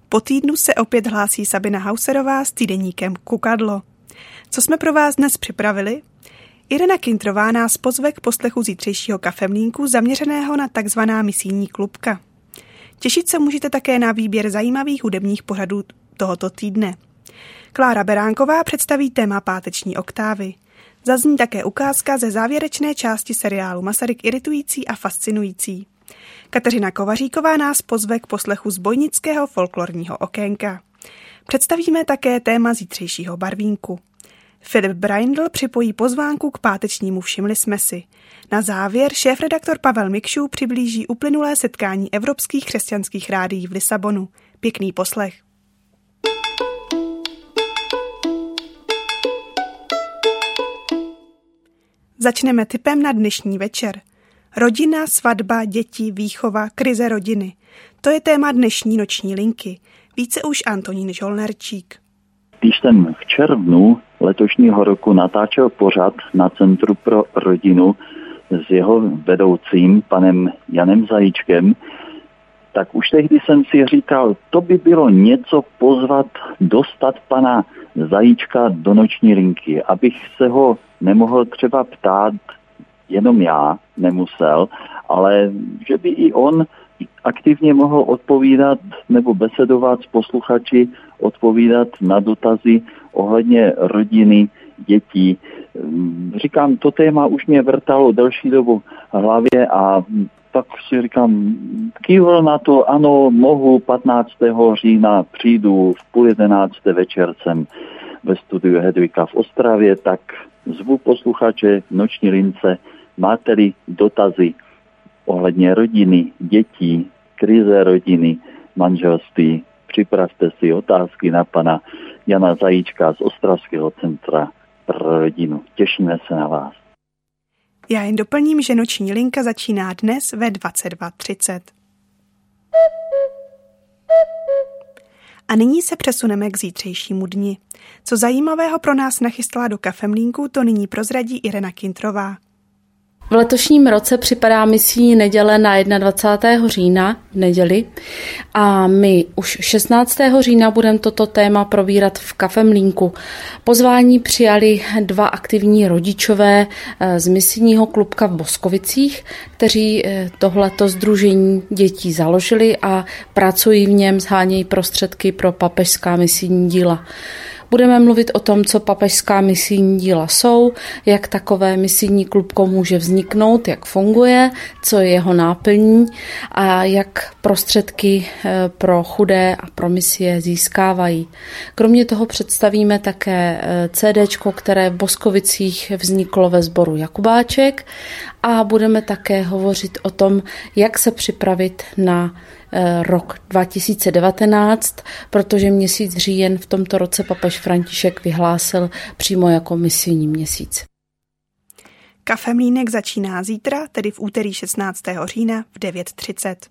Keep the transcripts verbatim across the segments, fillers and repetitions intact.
Po týdnu se opět hlásí Sabina Hauserová s týdeníkem Kukadlo. Co jsme pro vás dnes připravili? Irena Kintrová nás pozve k poslechu zítřejšího kafemlínku zaměřeného na takzvaná misijní klubka. Těšit se můžete také na výběr zajímavých hudebních pořadů tohoto týdne. Klára Beránková představí téma páteční oktávy. Zazní také ukázka ze závěrečné části seriálu Masaryk iritující a fascinující. Kateřina Kovaříková nás pozve k poslechu zbojnického folklorního okénka. Představíme také téma zítřejšího barvínku. Filip Braindl připojí pozvánku k pátečnímu Všimli jsme si. Na závěr šéfredaktor Pavel Mikšů přiblíží uplynulé setkání evropských křesťanských rádií v Lisabonu. Pěkný poslech. Začneme tipem na dnešní večer. Rodina, svatba, děti, výchova, krize rodiny. To je téma dnešní noční linky. Více už Antonín Žolnerčík. Když jsem v červnu letošního roku natáčel pořad na Centru pro rodinu s jeho vedoucím, panem Janem Zajíčkem, tak už tehdy jsem si říkal, to by bylo něco pozvat, dostat pana Zajíčka do noční linky, abych se ho nemohl třeba ptát, jenom já nemusel, ale že by i on aktivně mohl odpovídat nebo besedovat s posluchači, odpovídat na dotazy ohledně rodiny, dětí. Říkám, to téma už mě vrtalo delší dobu v hlavě a tak si říkám, kývl na to, ano, mohu, patnáctého října přijdu v půl jedenácté večer jsem ve studiu Hedvika v Ostravě, tak zvu posluchače v noční lince, máte-li dotazy ohledně rodiny, dětí, krize rodiny, manželství, připravte si otázky na pana Jana Zajíčka z Ostravského centra pro rodinu. Těšíme se na vás. Já jen doplním, že noční linka začíná dnes ve dvacet dva třicet. A nyní se přesuneme k zítřejšímu dni. Co zajímavého pro nás nachystala do kafemlínku, to nyní prozradí Irena Kintrová. V letošním roce připadá misijní neděle na dvacátého prvního října v neděli a my už šestnáctého října budeme toto téma probírat v kafemlínku. Pozvání přijali dva aktivní rodičové z misijního klubka v Boskovicích, kteří tohleto sdružení dětí založili a pracují v něm, shánějí prostředky pro papežská misijní díla. Budeme mluvit o tom, co papežská misijní díla jsou, jak takové misijní klubko může vzniknout, jak funguje, co je jeho náplní a jak prostředky pro chudé a pro misie získávají. Kromě toho představíme také CDčko, které v Boskovicích vzniklo ve sboru Jakubáček a budeme také hovořit o tom, jak se připravit na rok dva tisíce devatenáct, protože měsíc říjen v tomto roce papež František vyhlásil přímo jako misijní měsíc. Kafemlínek začíná zítra, tedy v úterý šestnáctého října v devět třicet.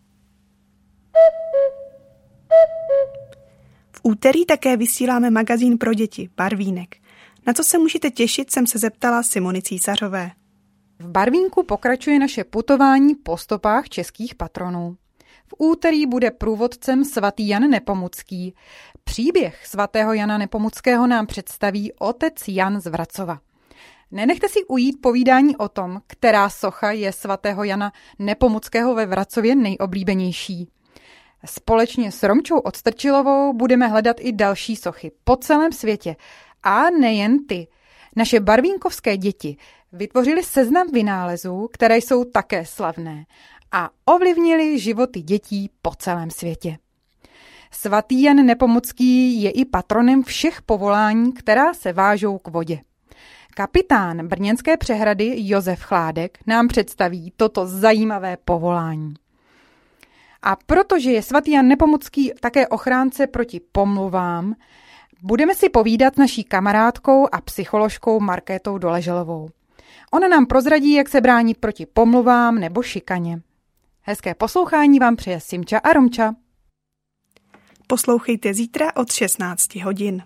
V úterý také vysíláme magazín pro děti Barvínek. Na co se můžete těšit, jsem se zeptala Simony Císařové. V Barvínku pokračuje naše putování po stopách českých patronů. V úterý bude průvodcem svatý Jan Nepomucký. Příběh svatého Jana Nepomuckého nám představí otec Jan z Vracova. Nenechte si ujít povídání o tom, která socha je svatého Jana Nepomuckého ve Vracově nejoblíbenější. Společně s Romčou Odstrčilovou budeme hledat i další sochy po celém světě. A nejen ty. Naše barvínkovské děti vytvořili seznam vynálezů, které jsou také slavné a ovlivnili životy dětí po celém světě. Svatý Jan Nepomucký je i patronem všech povolání, která se vážou k vodě. Kapitán brněnské přehrady Josef Chládek nám představí toto zajímavé povolání. A protože je svatý Jan Nepomucký také ochránce proti pomluvám, budeme si povídat s naší kamarádkou a psycholožkou Markétou Doleželovou. Ona nám prozradí, jak se bránit proti pomluvám nebo šikaně. Hezké poslouchání vám přeje Simča a Romča. Poslouchejte zítra od šestnácti hodin.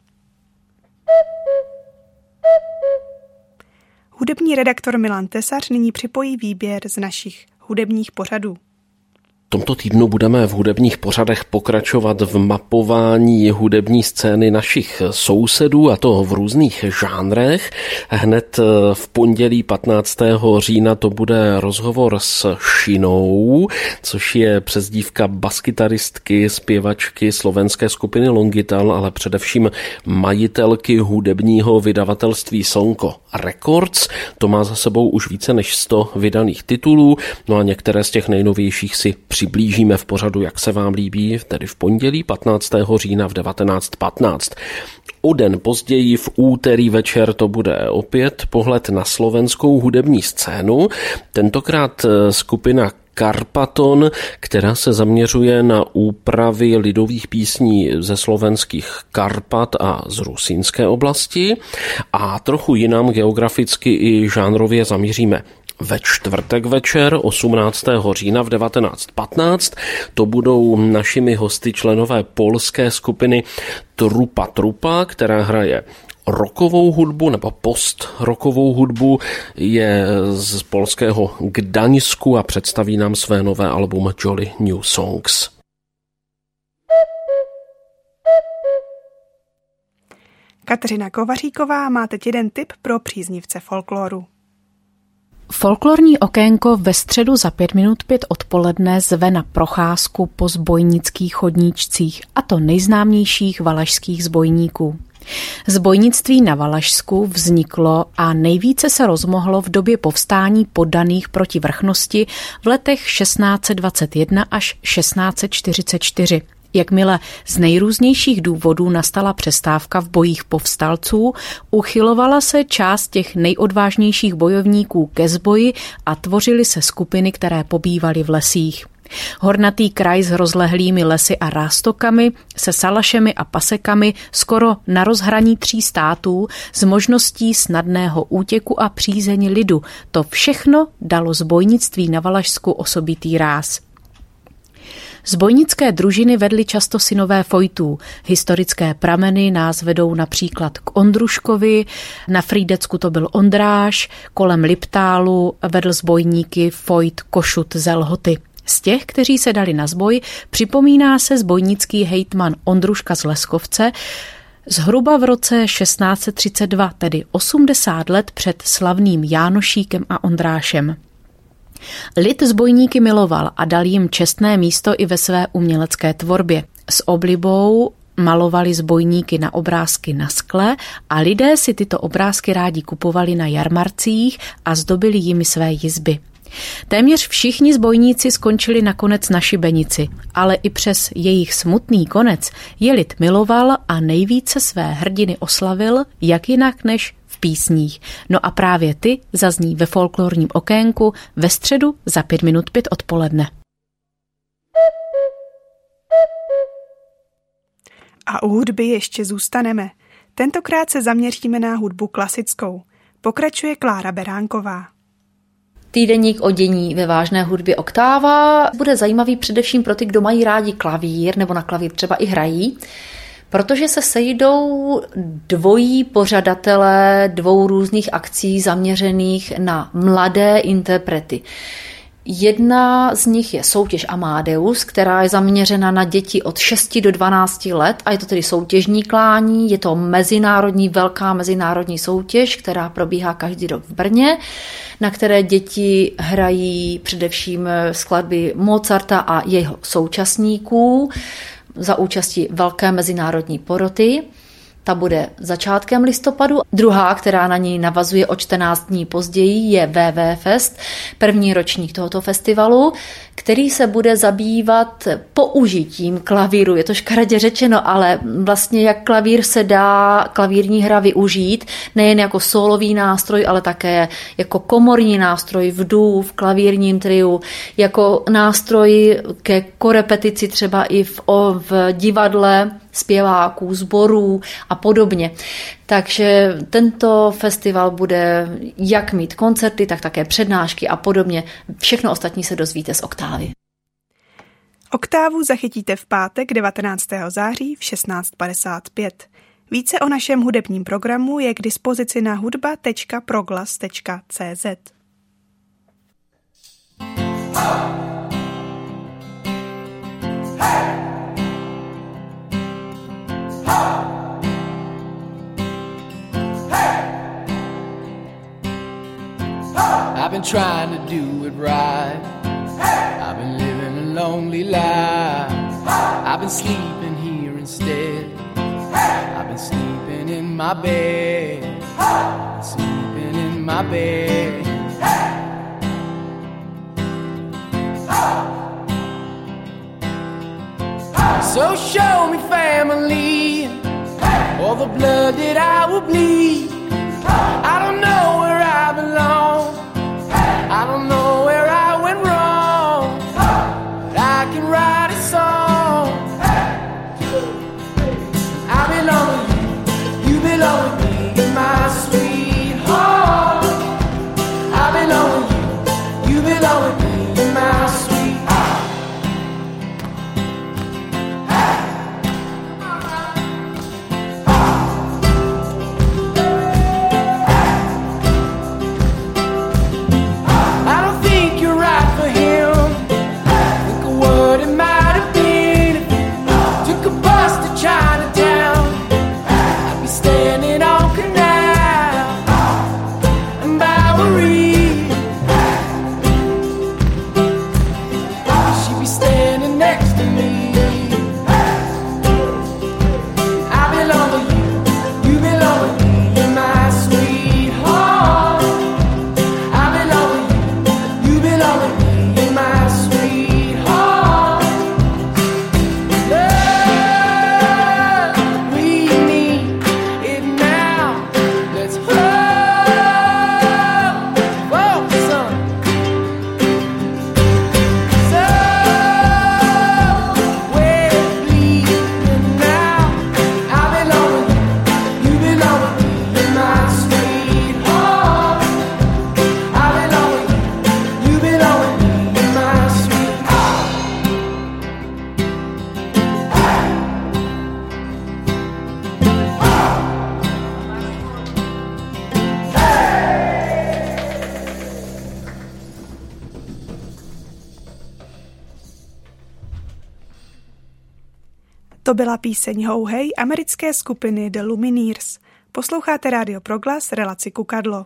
Hudební redaktor Milan Tesař nyní připojí výběr z našich hudebních pořadů. tomto týdnu budeme v hudebních pořadech pokračovat v mapování hudební scény našich sousedů, a to v různých žánrech. Hned v pondělí patnáctého října to bude rozhovor s Šinou, což je přezdívka baskytaristky, zpěvačky slovenské skupiny Longital, ale především majitelky hudebního vydavatelství Sonko Records. To má za sebou už více než sto vydaných titulů, no a některé z těch nejnovějších si přiblížíme v pořadu, jak se vám líbí, tedy v pondělí patnáctého října v devatenáct patnáct. O den později v úterý večer to bude opět pohled na slovenskou hudební scénu. Tentokrát skupina Karpaton, která se zaměřuje na úpravy lidových písní ze slovenských Karpat a z rusínské oblasti, a trochu jinam geograficky i žánrově zamíříme. Ve čtvrtek večer osmnáctého října v devatenáct patnáct to budou našimi hosty členové polské skupiny Trupa Trupa, která hraje rockovou hudbu nebo post-rockovou hudbu, je z polského Gdaňsku a představí nám své nové album Jolly New Songs. Kateřina Kovaříková má teď jeden tip pro příznivce folkloru. Folklorní okénko ve středu za pět minut pět odpoledne zve na procházku po zbojnických chodníčcích, a to nejznámějších valašských zbojníků. Zbojnictví na Valašsku vzniklo a nejvíce se rozmohlo v době povstání poddaných proti vrchnosti v letech šestnáct dvacet jedna až šestnáct čtyřicet čtyři. Jakmile z nejrůznějších důvodů nastala přestávka v bojích povstalců, uchylovala se část těch nejodvážnějších bojovníků ke zboji a tvořily se skupiny, které pobývaly v lesích. Hornatý kraj s rozlehlými lesy a rástokami, se salašemi a pasekami skoro na rozhraní tří států s možností snadného útěku a přízeň lidu. To všechno dalo zbojnictví na Valašsku osobitý ráz. Zbojnické družiny vedly často synové Fojtů. Historické prameny nás vedou například k Ondruškovi, na Frýdecku to byl Ondráš, kolem Liptálu vedl zbojníky Fojt Košut ze Lhoty. Z těch, kteří se dali na zboj, připomíná se zbojnický hejtman Ondruška z Leskovce, zhruba v roce šestnáct třicet dva, tedy osmdesát let před slavným Jánošíkem a Ondrášem. Lid zbojníky miloval a dal jim čestné místo i ve své umělecké tvorbě. S oblibou malovali zbojníky na obrázky na skle a lidé si tyto obrázky rádi kupovali na jarmarcích a zdobili jimi své jizby. Téměř všichni zbojníci skončili nakonec na šibenici, ale i přes jejich smutný konec je lid miloval a nejvíce své hrdiny oslavil, jak jinak než v písních. No a právě ty zazní ve folklorním okénku ve středu za pět minut pět odpoledne. A u hudby ještě zůstaneme. Tentokrát se zaměříme na hudbu klasickou. Pokračuje Klára Beránková. Týdeník o dění ve vážné hudbě Oktáva bude zajímavý především pro ty, kdo mají rádi klavír nebo na klavír třeba i hrají, protože se sejdou dvojí pořadatelé dvou různých akcí zaměřených na mladé interprety. Jedna z nich je soutěž Amadeus, která je zaměřena na děti od šesti do dvanácti let a je to tedy soutěžní klání, je to mezinárodní, velká mezinárodní soutěž, která probíhá každý rok v Brně, na které děti hrají především skladby Mozarta a jeho současníků za účasti velké mezinárodní poroty. Ta bude začátkem listopadu. Druhá, která na ní navazuje o čtrnáct dní později, je V V Fest, první ročník tohoto festivalu, který se bude zabývat použitím klavíru. Je to škaredě řečeno, ale vlastně jak klavír se dá, klavírní hra využít, nejen jako sólový nástroj, ale také jako komorní nástroj v duu, v klavírním triu, jako nástroj ke korepetici třeba i v, o, v divadle, zpěváků, sborů a podobně. Takže tento festival bude jak mít koncerty, tak také přednášky a podobně. Všechno ostatní se dozvíte z Oktávy. Oktávu zachytíte v pátek devatenáctého září v šestnáct padesát pět. Více o našem hudebním programu je k dispozici na hudba tečka proglas tečka cé zet. been trying to do it right. I've been living a lonely life. I've been sleeping here instead. I've been sleeping in my bed. Sleeping in my bed. So show me family, all the blood that I will bleed. I don't know where I belong. I don't know where I went wrong. But I can write a song. I belong with you, you belong with me, my sweetheart. I belong with you, you belong with me, my sweetheart. To byla píseň Ho Hej americké skupiny The Lumineers. Posloucháte Rádio Proglas, relaci Kukadlo.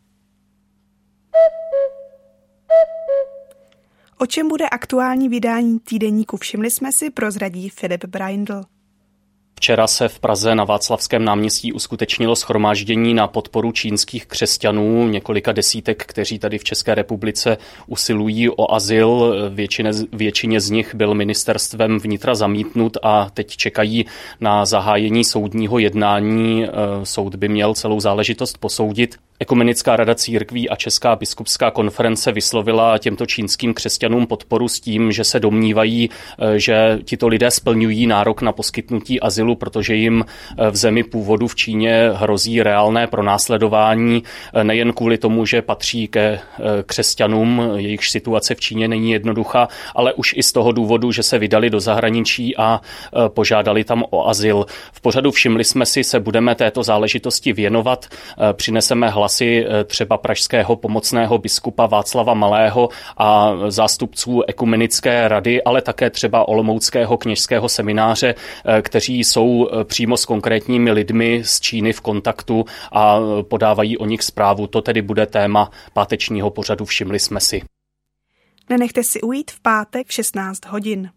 O čem bude aktuální vydání týdeníku Všimli jsme si, prozradí Filip Braindl. Včera se v Praze na Václavském náměstí uskutečnilo shromáždění na podporu čínských křesťanů, několika desítek, kteří tady v České republice usilují o azyl. Většině, většině z nich byl ministerstvem vnitra zamítnut a teď čekají na zahájení soudního jednání. Soud by měl celou záležitost posoudit. Ekumenická rada církví a Česká biskupská konference vyslovila těmto čínským křesťanům podporu s tím, že se domnívají, že tito lidé splňují nárok na poskytnutí azylu, protože jim v zemi původu v Číně hrozí reálné pronásledování, nejen kvůli tomu, že patří ke křesťanům, jejichž situace v Číně není jednoduchá, ale už i z toho důvodu, že se vydali do zahraničí a požádali tam o azyl. V pořadu Všimli jsme si, se budeme této záležitosti věnovat, přineseme hlas třeba pražského pomocného biskupa Václava Malého a zástupců Ekumenické rady, ale také třeba Olomouckého kněžského semináře, kteří jsou přímo s konkrétními lidmi z Číny v kontaktu a podávají o nich zprávu. To tedy bude téma pátečního pořadu Všimli jsme si. Nenechte si ujít v pátek v šestnáct hodin.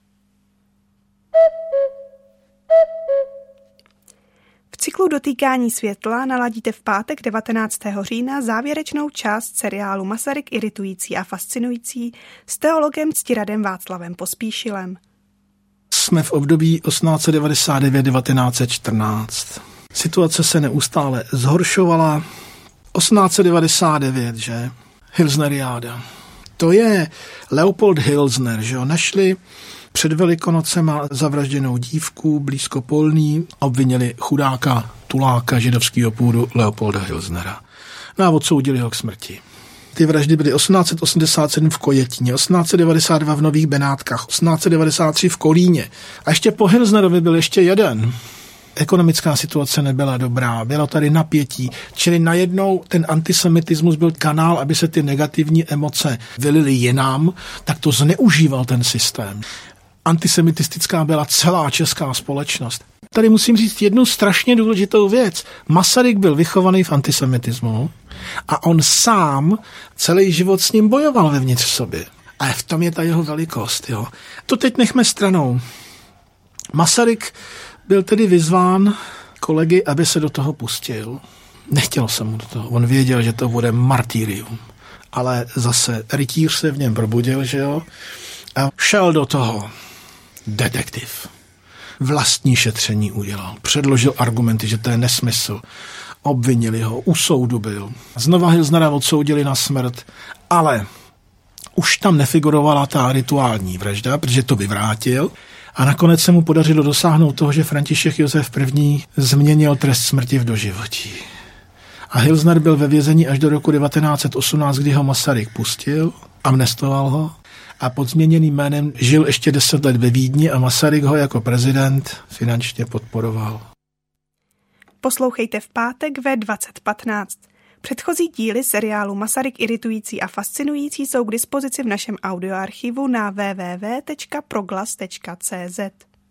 V cyklu Dotýkání světla naladíte v pátek devatenáctého října závěrečnou část seriálu Masaryk iritující a fascinující s teologem Ctiradem Václavem Pospíšilem. Jsme v období osmnáct devadesát devět až devatenáct čtrnáct. Situace se neustále zhoršovala. osmnáct devadesát devět, že? Hilsneriáda. To je Leopold Hilsner, že jo? Našli před Velikonocema zavražděnou dívku blízko Polný, obvinili chudáka, tuláka židovského půdu Leopolda Hilsnera. No a odsoudili ho k smrti. Ty vraždy byly osmnáct osmdesát sedm v Kojetíně, osmnáct devadesát dva v Nových Benátkách, osmnáct devadesát tři v Kolíně. A ještě po Hilsnerovi byl ještě jeden. Ekonomická situace nebyla dobrá, bylo tady napětí, čili najednou ten antisemitismus byl kanál, aby se ty negativní emoce vylily jinam, tak to zneužíval ten systém. Antisemitistická byla celá česká společnost. tady musím říct jednu strašně důležitou věc. Masaryk byl vychovaný v antisemitismu a on sám celý život s ním bojoval vevnitř sobě. A v tom je ta jeho velikost. Jo. To teď nechme stranou. Masaryk byl tedy vyzván kolegy, aby se do toho pustil. Nechtěl se mu do toho. On věděl, že to bude martýrium. Ale zase rytíř se v něm probudil, že jo? A šel do toho. Detektiv. Vlastní šetření udělal. Předložil argumenty, že to je nesmysl. Obvinili ho, u soudu byl. Znova Hilsnera odsoudili na smrt, ale už tam nefigurovala ta rituální vražda, protože to vyvrátil. A nakonec se mu podařilo dosáhnout toho, že František Josef I. změnil trest smrti v doživotí. A Hilsner byl ve vězení až do roku devatenáct set osmnáct, kdy ho Masaryk pustil, amnestoval ho a pod změněným jménem žil ještě deset let ve Vídni a Masaryk ho jako prezident finančně podporoval. Poslouchejte v pátek ve dvacet patnáct. Předchozí díly seriálu Masaryk iritující a fascinující jsou k dispozici v našem audioarchivu na w w w tečka proglas tečka c z.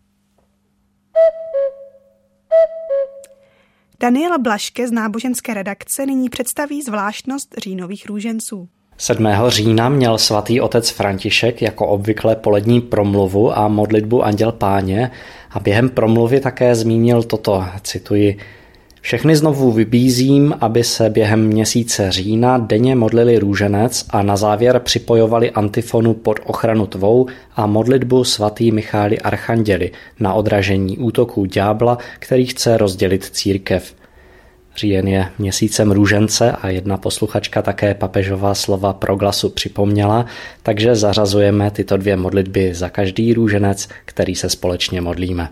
Daniela Blaške z náboženské redakce nyní představí zvláštnost říjnových růženců. sedmého října měl svatý otec František jako obvykle polední promluvu a modlitbu Anděl Páně a během promluvy také zmínil toto, cituji: Všechny znovu vybízím, aby se během měsíce října denně modlili růženec a na závěr připojovali antifonu Pod ochranu tvou a modlitbu svatý Michaeli Archanděli na odražení útoků ďábla, který chce rozdělit církev. Říjen je měsícem růžence a jedna posluchačka také papežová slova Proglasu připomněla, takže zařazujeme tyto dvě modlitby za každý růženec, který se společně modlíme.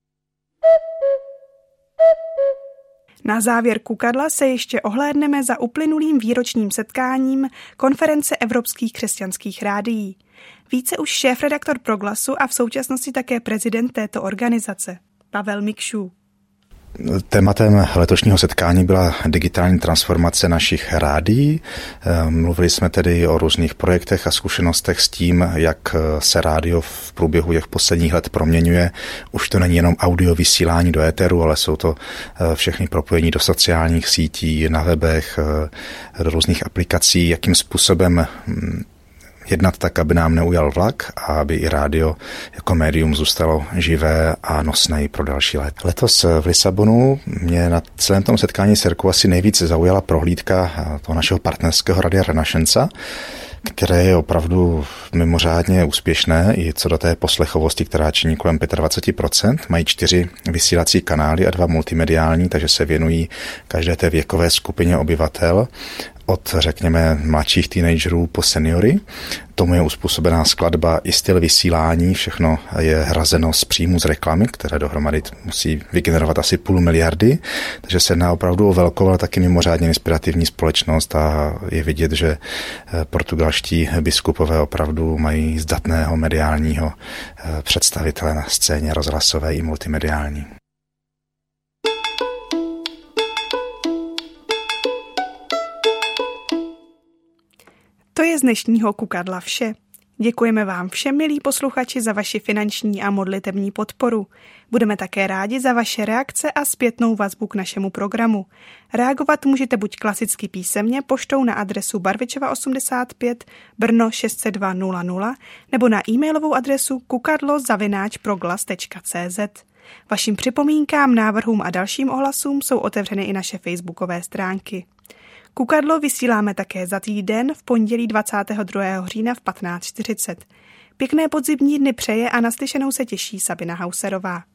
Na závěr Kukadla se ještě ohlédneme za uplynulým výročním setkáním Konference evropských křesťanských rádií. Více už šéfredaktor Proglasu a v současnosti také prezident této organizace, Pavel Mikšů. Tématem letošního setkání byla digitální transformace našich rádií. Mluvili jsme tedy o různých projektech a zkušenostech s tím, jak se rádio v průběhu těch posledních let proměňuje. Už to není jenom audio vysílání do éteru, ale jsou to všechny propojení do sociálních sítí, na webech, do různých aplikací, jakým způsobem jednat tak, aby nám neujal vlak a aby i rádio jako médium zůstalo živé a nosné pro další let. Letos v Lisabonu mě na celém tom setkání s Jirkou asi nejvíc zaujala prohlídka toho našeho partnerského radia Renaissance, které je opravdu mimořádně úspěšné i co do té poslechovosti, která činí kolem dvacet pět procent. Mají čtyři vysílací kanály a dva multimediální, takže se věnují každé té věkové skupině obyvatel, od, řekněme, mladších teenagerů po seniory. Tomu je uspůsobená skladba i styl vysílání, všechno je hrazeno z příjmu z reklamy, které dohromady musí vygenerovat asi půl miliardy, takže se jedná opravdu o velkou, ale taky mimořádně inspirativní společnost a je vidět, že portugalští biskupové opravdu mají zdatného mediálního představitele na scéně rozhlasové i multimediální. To je z dnešního Kukadla vše. Děkujeme vám všem, milí posluchači, za vaši finanční a modlitební podporu. Budeme také rádi za vaše reakce a zpětnou vazbu k našemu programu. Reagovat můžete buď klasicky písemně poštou na adresu Barvičova osmdesát pět Brno šest set dva nula nula nebo na e-mailovou adresu kukadlo zavináč proglas tečka c z. Vašim připomínkám, návrhům a dalším ohlasům jsou otevřeny i naše facebookové stránky. Kukadlo vysíláme také za týden v pondělí dvacátého druhého října v patnáct čtyřicet. Pěkné podzimní dny přeje a naslyšenou se těší Sabina Hauserová.